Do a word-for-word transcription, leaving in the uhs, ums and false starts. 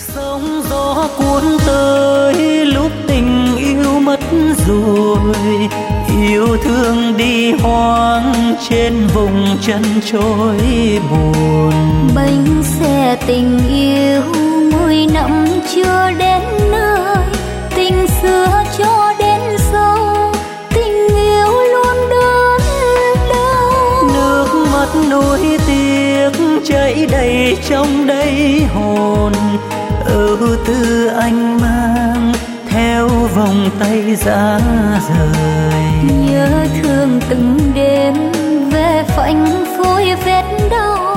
Sóng gió cuốn tới lúc tình yêu mất rồi, yêu thương đi hoang trên vùng chân trôi buồn. Bánh xe tình yêu mười năm chưa đến nơi, tình xưa cho đến sau tình yêu luôn đớn đau. Nước mắt nuối tiếc chảy đầy trong đáy hồn, ưu tư anh mang theo vòng tay giá rời. Nhớ thương từng đêm về phanh phôi vết đau,